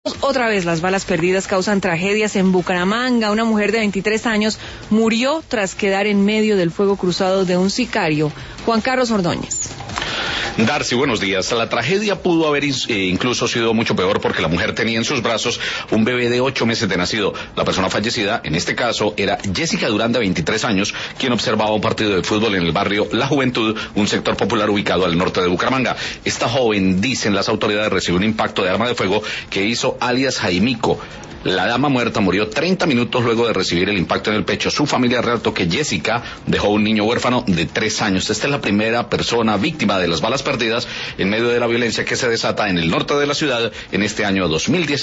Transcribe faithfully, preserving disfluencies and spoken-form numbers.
Otra vez las balas perdidas causan tragedias en Bucaramanga. Una mujer de veintitrés años murió tras quedar en medio del fuego cruzado de un sicario. Juan Carlos Ordóñez. Darcy, buenos días. La tragedia pudo haber incluso sido mucho peor porque la mujer tenía en sus brazos un bebé de ocho meses de nacido. La persona fallecida, en este caso, era Jessica Durán, de veintitrés años, quien observaba un partido de fútbol en el barrio La Juventud, un sector popular ubicado al norte de Bucaramanga. Esta joven, dicen las autoridades, recibió un impacto de arma de fuego que hizo alias Jaimico. La dama muerta murió treinta minutos luego de recibir el impacto en el pecho. Su familia relató que Jessica dejó un niño huérfano de tres años. Esta es la primera persona víctima de las balas perdidas en medio de la violencia que se desata en el norte de la ciudad en este año dos mil dieciséis.